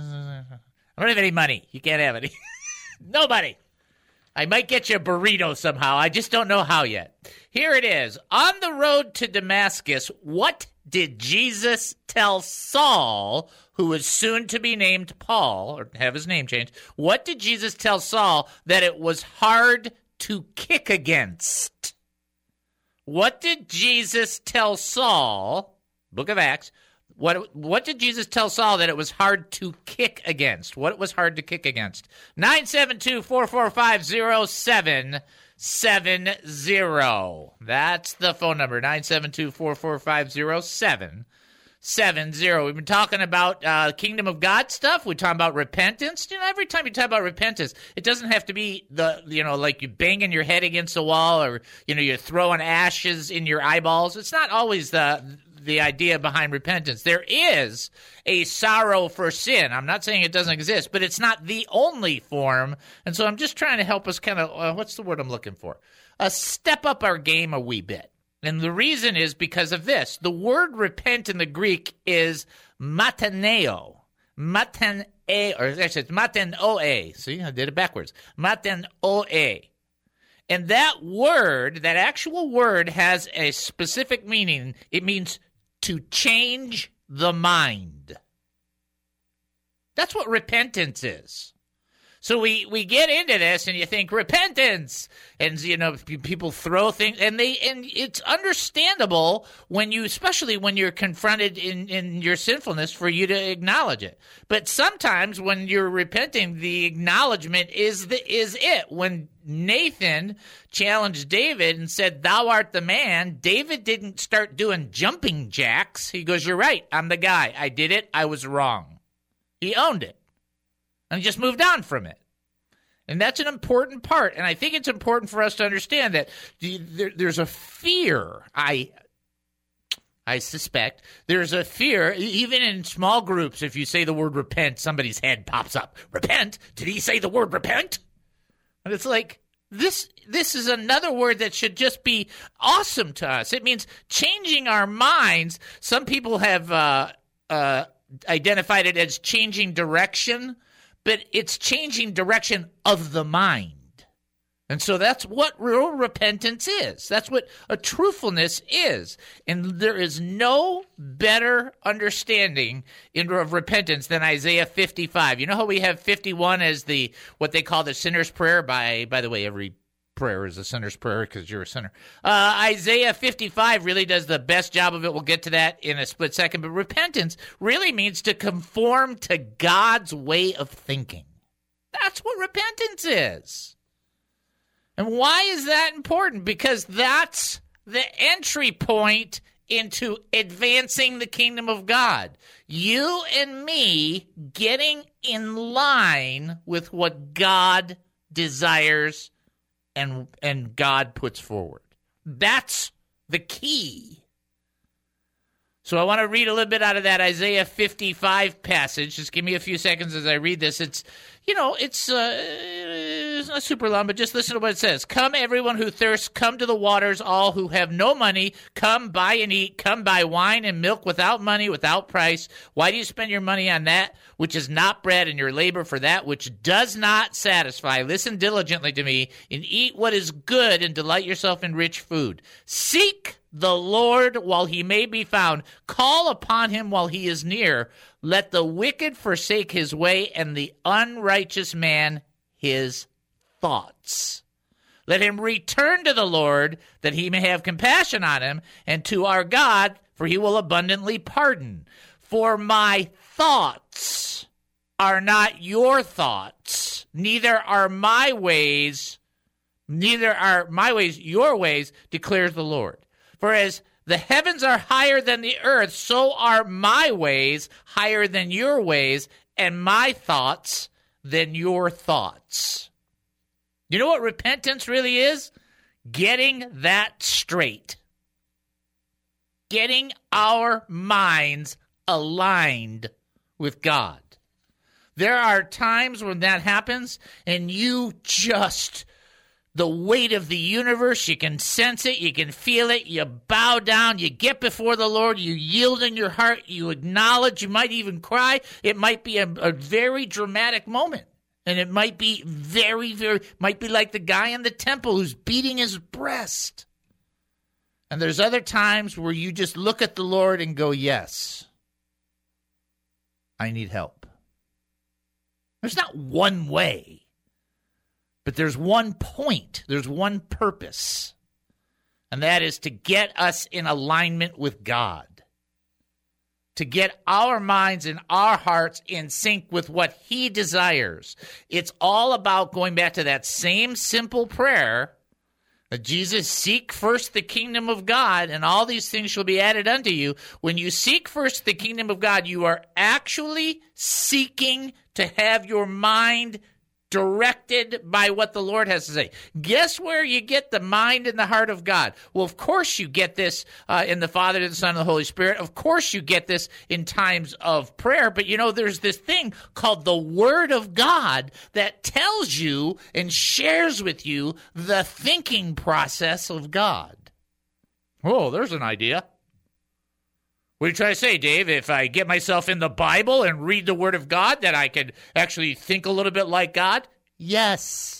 Speaker 3: I don't have any money. You can't have any. Nobody. I might get you a burrito somehow. I just don't know how yet. Here it is. On the road to Damascus, what did Jesus tell Saul, who was soon to be named Paul, or have his name changed? What did Jesus tell Saul that it was hard to kick against? What did Jesus tell Saul, Book of Acts, What what did Jesus tell Saul that it was hard to kick against? What it was hard to kick against? nine seven two, four four five, zero seven seven zero. That's the phone number, nine seven two, four four five, zero seven seven zero. We've been talking about uh, Kingdom of God stuff. We're talking about repentance. You know, every time you talk about repentance, it doesn't have to be the, you know, like you banging your head against the wall or, you know, you're throwing ashes in your eyeballs. It's not always the... the idea behind repentance. There is a sorrow for sin. I'm not saying it doesn't exist, but it's not the only form. And so I'm just trying to help us kind of, uh, what's the word I'm looking for? Uh, step up our game a wee bit. And the reason is because of this. The word repent in the Greek is mataneo. Matan or actually it's matenoe. See, I did it backwards. Matenoe. And that word, that actual word, has a specific meaning. It means to change the mind. That's what repentance is. So we, we get into this, and you think repentance, and you know people throw things, and they and it's understandable when you, especially when you're confronted in, in your sinfulness, for you to acknowledge it. But sometimes when you're repenting, the acknowledgement is the is it. When Nathan challenged David and said, "Thou art the man," David didn't start doing jumping jacks. He goes, "You're right. I'm the guy. I did it. I was wrong." He owned it. and just moved on from it. And that's an important part. And I think it's important for us to understand that there, there's a fear, I I suspect, there's a fear, even in small groups, if you say the word repent, somebody's head pops up. Repent? Did he say the word repent? And it's like, this this is another word that should just be awesome to us. It means changing our minds. Some people have uh, uh, identified it as changing direction, but it's changing direction of the mind. And so that's what real repentance is. That's what a truthfulness is. And there is no better understanding in, of repentance than Isaiah fifty-five. You know how we have fifty-one as the what they call the sinner's prayer? By, by the way, every prayer is a sinner's prayer because you're a sinner. Uh, Isaiah fifty-five really does the best job of it. We'll get to that in a split second. But repentance really means to conform to God's way of thinking. That's what repentance is. And why is that important? Because that's the entry point into advancing the kingdom of God. You and me getting in line with what God desires and, and God puts forward. That's the key. So I want to read a little bit out of that Isaiah fifty-five passage. Just give me a few seconds as I read this. It's, you know, it's, uh, it's not super long, but just listen to what it says. Come, everyone who thirsts, come to the waters, all who have no money, come buy and eat, come buy wine and milk without money, without price. Why do you spend your money on that which is not bread and your labor for that which does not satisfy? Listen diligently to me and eat what is good and delight yourself in rich food. Seek the Lord while he may be found. Call upon him while he is near. Let the wicked forsake his way and the unrighteous man his thoughts. Let him return to the Lord that he may have compassion on him, and to our God, for he will abundantly pardon. For my thoughts are not your thoughts, neither are my ways, neither are my ways your ways, declares the Lord. For as the heavens are higher than the earth, so are my ways higher than your ways, and my thoughts than your thoughts. You know what repentance really is? Getting that straight. Getting our minds aligned with God. There are times when that happens, and you just... the weight of the universe, you can sense it, you can feel it, you bow down, you get before the Lord, you yield in your heart, you acknowledge, you might even cry. It might be a, a very dramatic moment. And it might be very, very, might be like the guy in the temple who's beating his breast. And there's other times where you just look at the Lord and go, yes, I need help. There's not one way. But there's one point, there's one purpose, and that is to get us in alignment with God, to get our minds and our hearts in sync with what he desires. It's all about going back to that same simple prayer that Jesus, seek first the kingdom of God, and all these things shall be added unto you. When you seek first the kingdom of God, you are actually seeking to have your mind directed by what the Lord has to say. Guess where you get the mind and the heart of God? Well, of course you get this uh, in the Father, the Son, and the Holy Spirit. Of course you get this in times of prayer. But, you know, there's this thing called the Word of God that tells you and shares with you the thinking process of God. Oh, there's an idea. What are you trying to say, Dave? If I get myself in the Bible and read the Word of God, that I could actually think a little bit like God? Yes.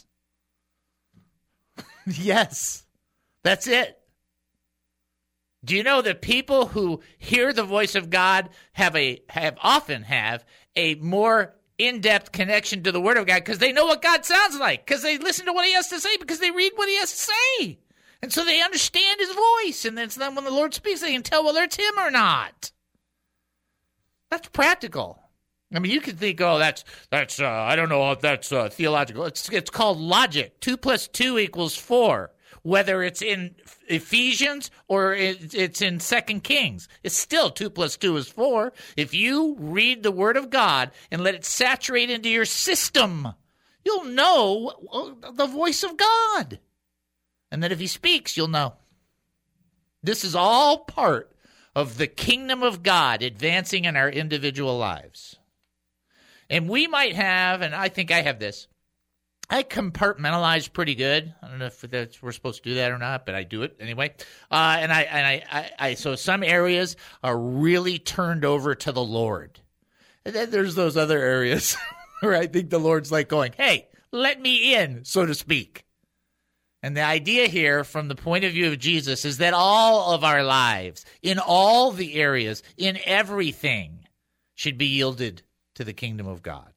Speaker 3: Yes. That's it. Do you know that people who hear the voice of God have a have often have a more in-depth connection to the Word of God because they know what God sounds like, because they listen to what he has to say, because they read what he has to say. And so they understand his voice, and then when the Lord speaks, they can tell whether it's him or not. That's practical. I mean, you could think, oh, that's, that's uh, I don't know if that's uh, theological. It's, it's called logic. Two plus two equals four. whether it's in Ephesians or it's in Second Kings. It's still two plus two is four. If you read the Word of God and let it saturate into your system, you'll know the voice of God. And then if he speaks, you'll know. This is all part of the kingdom of God advancing in our individual lives. And we might have, and I think I have this, I compartmentalize pretty good. I don't know if that's, we're supposed to do that or not, but I do it anyway. Uh, and I, and I, I, I, so some areas are really turned over to the Lord. And then there's those other areas where I think the Lord's like going, hey, let me in, so to speak. And the idea here, from the point of view of Jesus, is that all of our lives, in all the areas, in everything, should be yielded to the kingdom of God.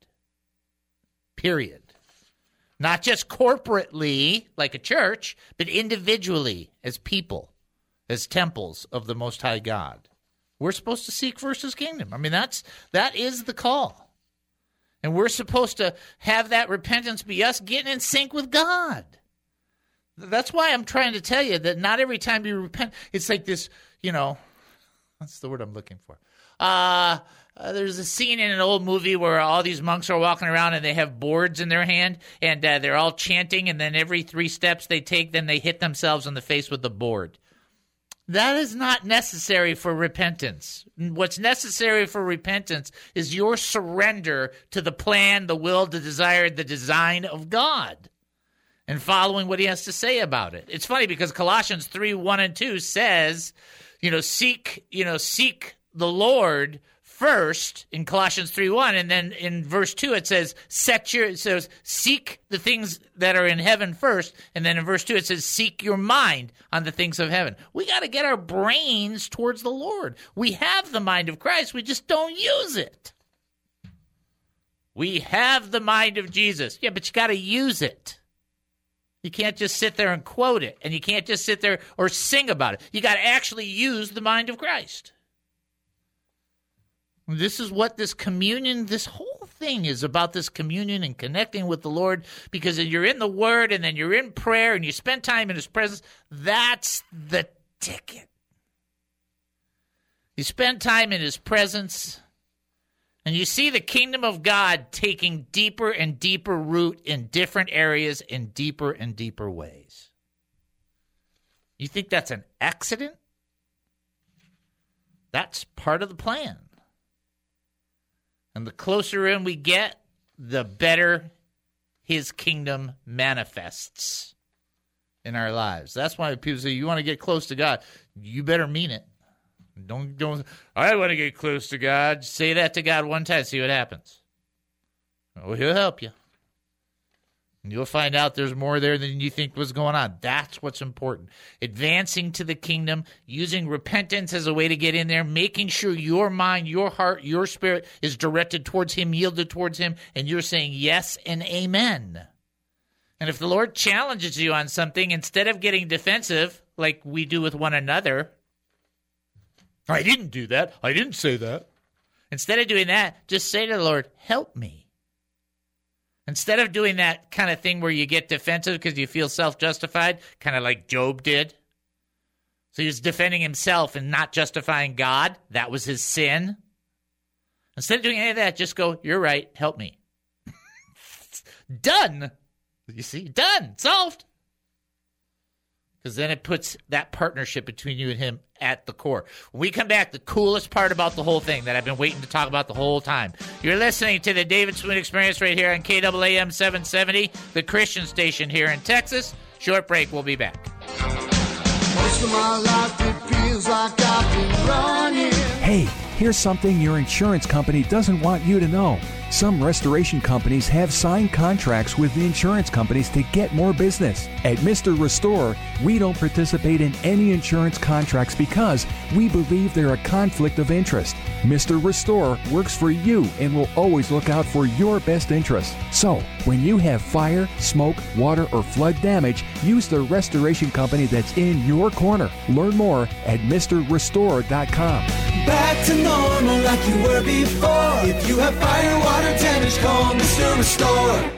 Speaker 3: Period. Not just corporately, like a church, but individually, as people, as temples of the Most High God. We're supposed to seek first his kingdom. I mean, that's that is the call. And we're supposed to have that repentance be us getting in sync with God. That's why I'm trying to tell you that not every time you repent, it's like this, you know, that's the word I'm looking for. Uh, uh, there's a scene in an old movie where all these monks are walking around and they have boards in their hand and uh, they're all chanting, and then every three steps they take, then they hit themselves in the face with the board. That is not necessary for repentance. What's necessary for repentance is your surrender to the plan, the will, the desire, the design of God, and following what he has to say about it. It's funny because Colossians three, one and two says, you know, seek, you know, seek the Lord first in Colossians three, one, and then in verse two it says, set your, it says, seek the things that are in heaven first, and then in verse two it says, seek your mind on the things of heaven. We got to get our brains towards the Lord. We have the mind of Christ, we just don't use it. We have the mind of Jesus. Yeah, but you got to use it. You can't just sit there and quote it, and you can't just sit there or sing about it. You got to actually use the mind of Christ. This is what this communion, this whole thing is about, this communion and connecting with the Lord, because you're in the Word and then you're in prayer and you spend time in his presence. That's the ticket. You spend time in his presence and you see the kingdom of God taking deeper and deeper root in different areas in deeper and deeper ways. You think that's an accident? That's part of the plan. And the closer in we get, the better his kingdom manifests in our lives. That's why people say, you want to get close to God, you better mean it. Don't, don't, I want to get close to God. Say that to God one time, see what happens. Well, he'll help you. And you'll find out there's more there than you think was going on. That's what's important. Advancing to the kingdom, using repentance as a way to get in there, making sure your mind, your heart, your spirit is directed towards him, yielded towards him, and you're saying yes and amen. And if the Lord challenges you on something, instead of getting defensive like we do with one another, I didn't do that, I didn't say that. Instead of doing that, just say to the Lord, help me. Instead of doing that kind of thing where you get defensive because you feel self-justified, kind of like Job did. So he was defending himself and not justifying God. That was his sin. Instead of doing any of that, just go, you're right, help me. Done. You see, done, solved. Because then it puts that partnership between you and him at the core. When we come back, the coolest part about the whole thing that I've been waiting to talk about the whole time. You're listening to the David Spoon Experience right here on K A A M seven seventy, the Christian station here in Texas. Short break, we'll be back.
Speaker 16: Most of my life it feels like I've been running.
Speaker 17: Hey, here's something your insurance company doesn't want you to know. Some restoration companies have signed contracts with the insurance companies to get more business. At Mister Restore, we don't participate in any insurance contracts because we believe they're a conflict of interest. Mister Restore works for you and will always look out for your best interest. So, when you have fire, smoke, water, or flood damage, use the restoration company that's in your corner. Learn more at Mr Restore dot com.
Speaker 16: Back to normal like you were before. If you have fire, water damage, call Mister Restore.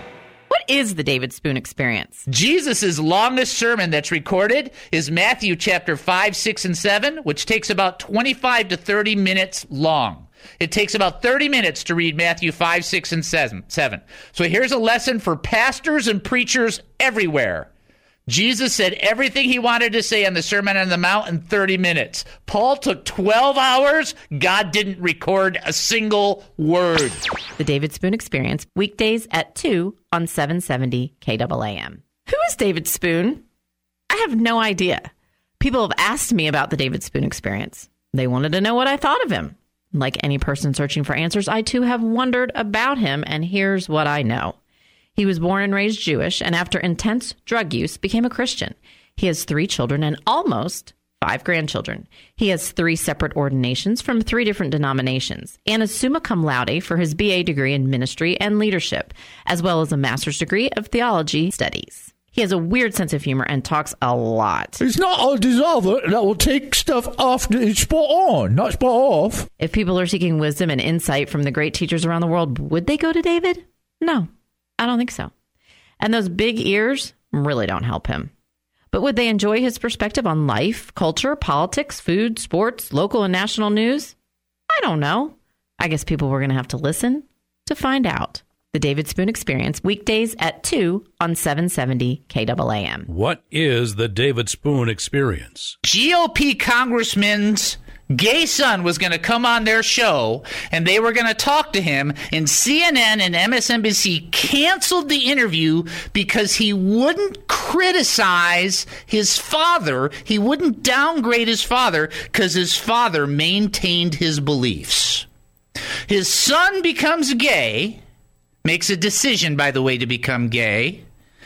Speaker 9: What is the David Spoon Experience?
Speaker 3: Jesus' longest sermon that's recorded is Matthew chapter five, six, and seven, which takes about twenty-five to thirty minutes long. It takes about thirty minutes to read Matthew five, six, and seven. So here's a lesson for pastors and preachers everywhere. Jesus said everything he wanted to say on the Sermon on the Mount in thirty minutes. Paul took twelve hours. God didn't record a single word.
Speaker 9: The David Spoon Experience, weekdays at two on seven seventy K A A M. Who is David Spoon? I have no idea. People have asked me about the David Spoon Experience. They wanted to know what I thought of him. Like any person searching for answers, I too have wondered about him, and here's what I know. He was born and raised Jewish, and after intense drug use, became a Christian. He has three children and almost five grandchildren. He has three separate ordinations from three different denominations, and is summa cum laude for his B A degree in ministry and leadership, as well as a master's degree of theology studies. He has a weird sense of humor and talks a lot.
Speaker 18: It's not all dissolver that will take stuff after it's spot on, not spot off.
Speaker 9: If people are seeking wisdom and insight from the great teachers around the world, would they go to David? No. I don't think so. And those big ears really don't help him. But would they enjoy his perspective on life, culture, politics, food, sports, local and national news? I don't know. I guess people were going to have to listen to find out. The David Spoon Experience, weekdays at two on seven seventy K A A M.
Speaker 12: What is the David Spoon Experience?
Speaker 3: G O P congressman's gay son was going to come on their show, and they were going to talk to him, and C N N and M S N B C canceled the interview because he wouldn't criticize his father. He wouldn't downgrade his father because his father maintained his beliefs. His son becomes gay, makes a decision, by the way, to become gay,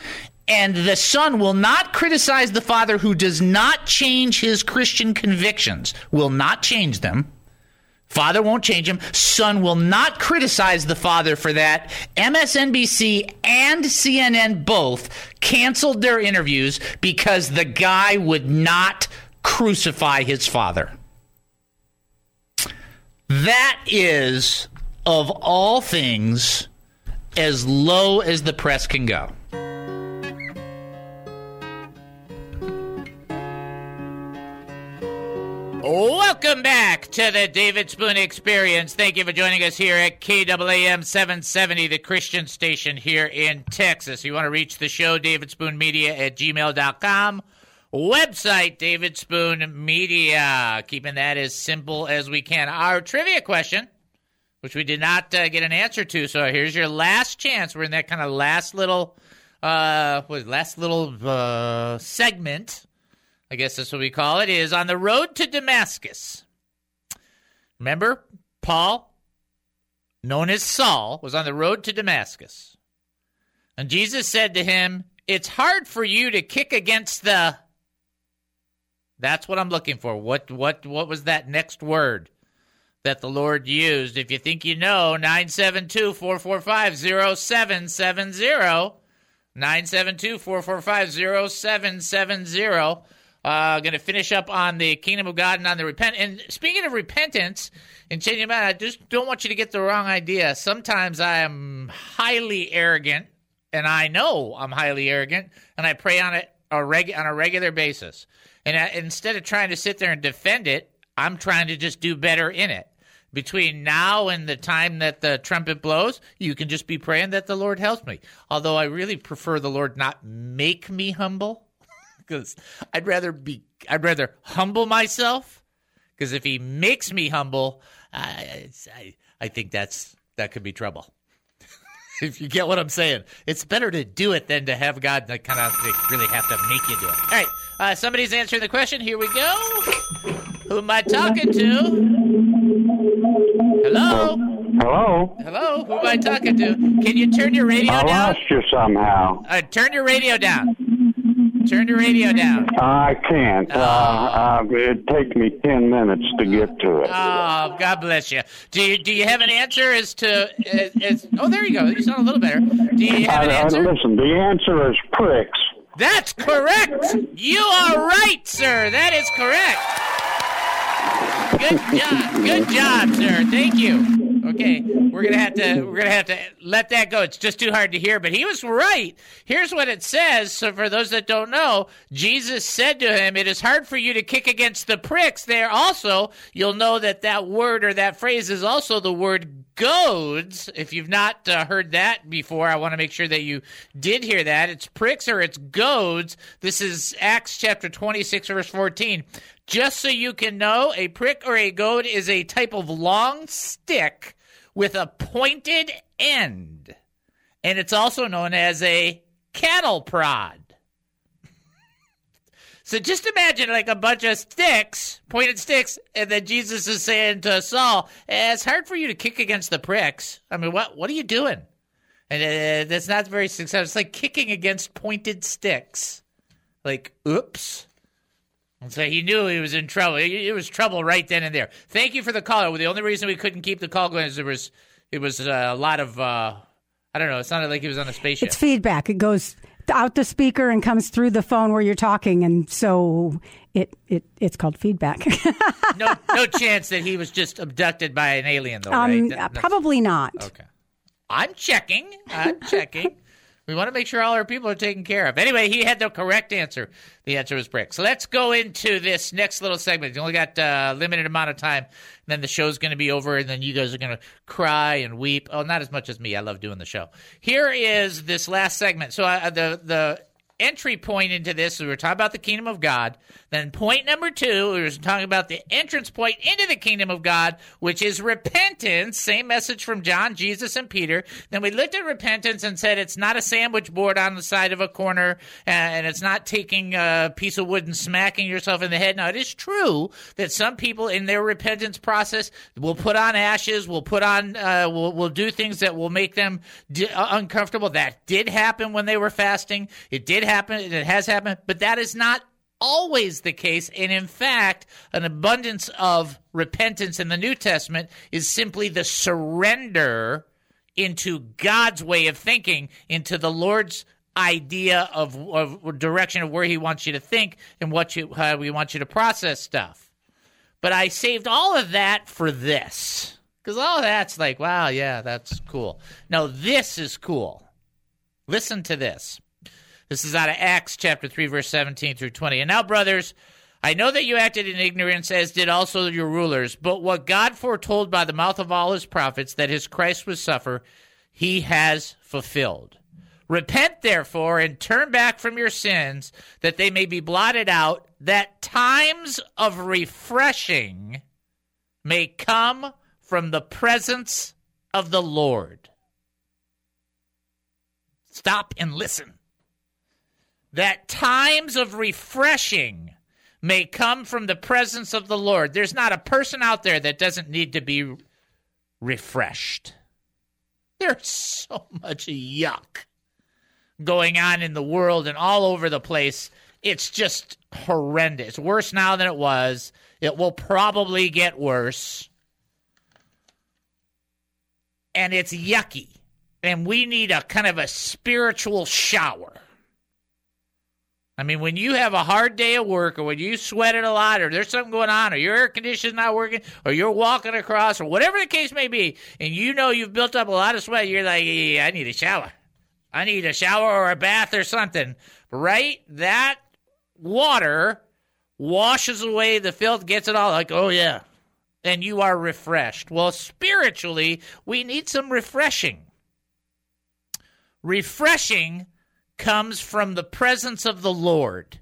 Speaker 3: and the son will not criticize the father, who does not change his Christian convictions, will not change them. Father won't change him. Son will not criticize the father for that. M S N B C and C N N both canceled their interviews because the guy would not crucify his father. That is, of all things, as low as the press can go. Welcome back to the David Spoon Experience. Thank you for joining us here at K A A M seven seventy, the Christian station here in Texas. You want to reach the show, david spoon media at gmail dot com. Website, David Spoon Media. Keeping that as simple as we can. Our trivia question, which we did not uh, get an answer to, so here's your last chance. We're in that kind of last little, uh, what, last little uh, segment, I guess that's what we call it, is on the road to Damascus. Remember, Paul, known as Saul, was on the road to Damascus. And Jesus said to him, it's hard for you to kick against the... That's what I'm looking for. What what what was that next word that the Lord used? If you think you know, nine seven two, four four five, zero seven seven zero. nine seven two, four four five, zero seven seven zero. Uh, going to finish up on the kingdom of God and on the repent. And speaking of repentance and changing mind, I just don't want you to get the wrong idea. Sometimes I am highly arrogant, and I know I'm highly arrogant, and I pray on it a reg- on a regular basis. And I, instead of trying to sit there and defend it, I'm trying to just do better in it. Between now and the time that the trumpet blows, you can just be praying that the Lord helps me. Although I really prefer the Lord not make me humble, because I'd rather be, I'd rather humble myself. Because if He makes me humble, I, I, I think that's that could be trouble. If you get what I'm saying, it's better to do it than to have God like, kind of like, really have to make you do it. All right, uh, somebody's answering the question. Here we go. Who am I talking to? Hello?
Speaker 19: Hello?
Speaker 3: Hello? Who am I talking to? Can you turn your radio
Speaker 19: I
Speaker 3: down?
Speaker 19: lost you somehow.
Speaker 3: Uh, turn your radio down. Turn your radio down.
Speaker 19: I can't.
Speaker 3: Oh.
Speaker 19: Uh, uh, it'd take me ten minutes to get to it.
Speaker 3: Oh, God bless you. Do you do you have an answer as to... As, as, oh, there you go. You sound a little better. Do you have an
Speaker 19: I,
Speaker 3: answer?
Speaker 19: I, listen, the answer is pricks.
Speaker 3: That's correct. You are right, sir. That is correct. Good job. Good job, sir. Thank you. Okay, we're gonna have to we're gonna have to let that go. It's just too hard to hear. But he was right. Here's what it says. So for those that don't know, Jesus said to him, "It is hard for you to kick against the pricks." There also, you'll know that that word or that phrase is also the word goads. If you've not uh, heard that before, I want to make sure that you did hear that. It's pricks or it's goads. This is Acts chapter twenty-six, verse fourteen. Just so you can know, a prick or a goad is a type of long stick with a pointed end. And it's also known as a cattle prod. So just imagine like a bunch of sticks, pointed sticks, and then Jesus is saying to Saul, eh, it's hard for you to kick against the pricks. I mean, what what are you doing? And uh, that's not very successful. It's like kicking against pointed sticks. Like, oops. And so he knew he was in trouble. It was trouble right then and there. Thank you for the call. The only reason we couldn't keep the call going is there was, it was uh, a lot of, uh, I don't know, it sounded like he was on a spaceship.
Speaker 5: It's feedback. It goes out the speaker and comes through the phone where you're talking, and so it, it it's called feedback.
Speaker 3: no no chance that he was just abducted by an alien, though,
Speaker 5: um,
Speaker 3: right? That,
Speaker 5: probably not.
Speaker 3: Okay. I'm checking. I'm checking. We want to make sure all our people are taken care of. Anyway, he had the correct answer. The answer was brick. So let's go into this next little segment. You only got a uh, limited amount of time. Then the show's going to be over, and then you guys are going to cry and weep. Oh, not as much as me. I love doing the show. Here is this last segment. So uh, the the entry point into this, we were talking about the kingdom of God. Then point number two, we were talking about the entrance point into the kingdom of God, which is repentance. Same message from John, Jesus, and Peter. Then we looked at repentance and said it's not a sandwich board on the side of a corner, and it's not taking a piece of wood and smacking yourself in the head. Now, it is true that some people in their repentance process will put on ashes, will put on, uh, will, will do things that will make them di- uh, uncomfortable. That did happen when they were fasting. It did happen. It has happened, but that is not always the case. And in fact, an abundance of repentance in the New Testament is simply the surrender into God's way of thinking, into the Lord's idea of, of direction of where he wants you to think and what you, how we want you to process stuff. But I saved all of that for this, because all of that's like, wow, yeah, that's cool. No, this is cool. Listen to this. This is out of Acts chapter three, verse seventeen through twenty. And now, brothers, I know that you acted in ignorance, as did also your rulers. But what God foretold by the mouth of all his prophets, that his Christ would suffer, he has fulfilled. Repent, therefore, and turn back from your sins, that they may be blotted out, that times of refreshing may come from the presence of the Lord. Stop and listen. That times of refreshing may come from the presence of the Lord. There's not a person out there that doesn't need to be refreshed. There's so much yuck going on in the world and all over the place. It's just horrendous. Worse now than it was. It will probably get worse. And it's yucky. And we need a kind of a spiritual shower. I mean, when you have a hard day of work, or when you sweated a lot, or there's something going on, or your air conditioner's not working, or you're walking across, or whatever the case may be, and you know you've built up a lot of sweat, you're like, yeah, I need a shower. I need a shower or a bath or something. Right? That water washes away the filth, gets it all like, oh, yeah. And you are refreshed. Well, spiritually, we need some refreshing. Refreshing comes from the presence of the Lord.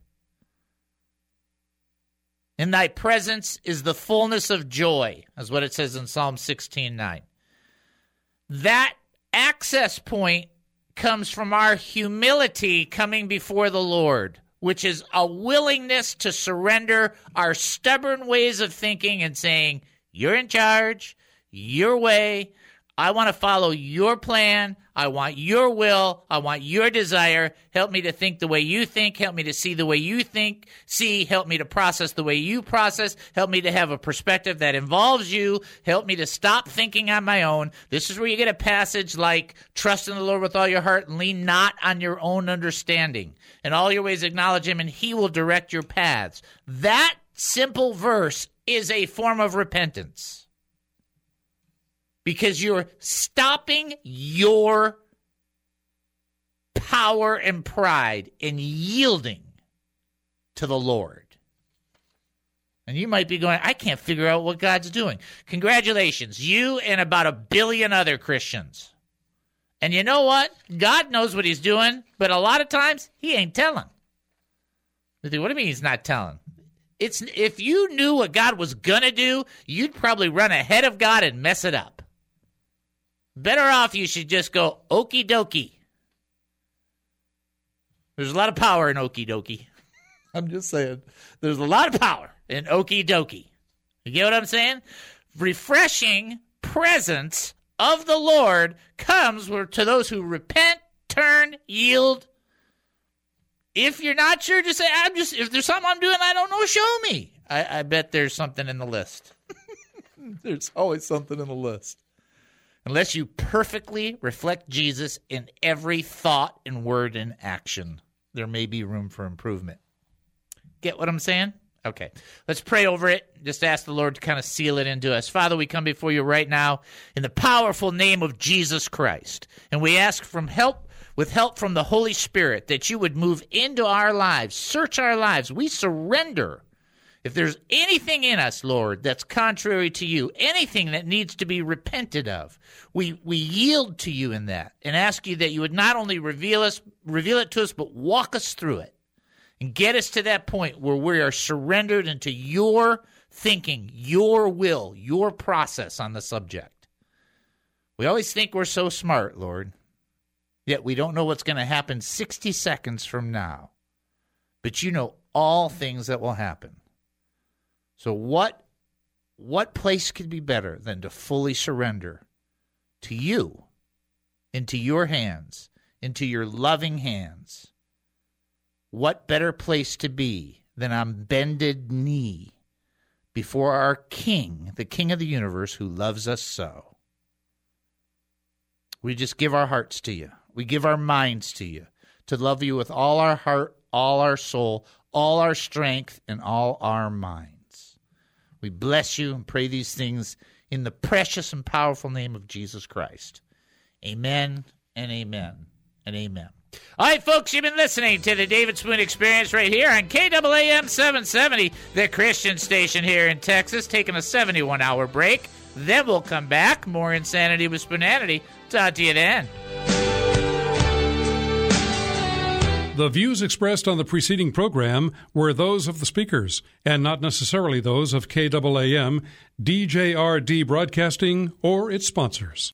Speaker 3: In thy presence is the fullness of joy, is what it says in Psalm sixteen nine. That access point comes from our humility coming before the Lord, which is a willingness to surrender our stubborn ways of thinking and saying, you're in charge, your way, I want to follow your plan. I want your will. I want your desire. Help me to think the way you think. Help me to see the way you think. See, help me to process the way you process. Help me to have a perspective that involves you. Help me to stop thinking on my own. This is where you get a passage like, trust in the Lord with all your heart and lean not on your own understanding. In all your ways acknowledge him and he will direct your paths. That simple verse is a form of repentance. because you're stopping your power and pride and yielding to the Lord. And you might be going, I can't figure out what God's doing. Congratulations, you and about a billion other Christians. And you know what? God knows what he's doing, but a lot of times he ain't telling. What do you mean he's not telling? It's if you knew what God was going to do, you'd probably run ahead of God and mess it up. Better off you should just go, okie dokie. There's a lot of power in okie dokie. I'm just saying. There's a lot of power in okie dokie. You get what I'm saying? Refreshing presence of the Lord comes to those who repent, turn, yield. If you're not sure, just say, I'm just, if there's something I'm doing I don't know, show me. I, I bet there's something in the list. There's always something in the list. Unless you perfectly reflect Jesus in every thought and word and action, there may be room for improvement. Get what I'm saying? Okay. Let's pray over it. Just ask the Lord to kind of seal it into us. Father, we come before you right now in the powerful name of Jesus Christ. And we ask from help, with help from the Holy Spirit, that you would move into our lives, search our lives. We surrender. If there's anything in us, Lord, that's contrary to you, anything that needs to be repented of, we we yield to you in that and ask you that you would not only reveal us, reveal it to us, but walk us through it and get us to that point where we are surrendered into your thinking, your will, your process on the subject. We always think we're so smart, Lord, yet we don't know what's going to happen sixty seconds from now. But you know all things that will happen. So what what place could be better than to fully surrender to you, into your hands, into your loving hands? What better place to be than on bended knee before our King, the King of the universe, who loves us so? We just give our hearts to you. We give our minds to you, to love you with all our heart, all our soul, all our strength, and all our mind. We bless you and pray these things in the precious and powerful name of Jesus Christ. Amen and amen and amen. All right, folks, you've been listening to the David Spoon Experience right here on K A A M seven seventy, the Christian station here in Texas, taking a seventy-one hour break. Then we'll come back. More Insanity with Spoonanity. Talk to you then.
Speaker 1: The views expressed on the preceding program were those of the speakers and not necessarily those of K A A M, D J R D Broadcasting, or its sponsors.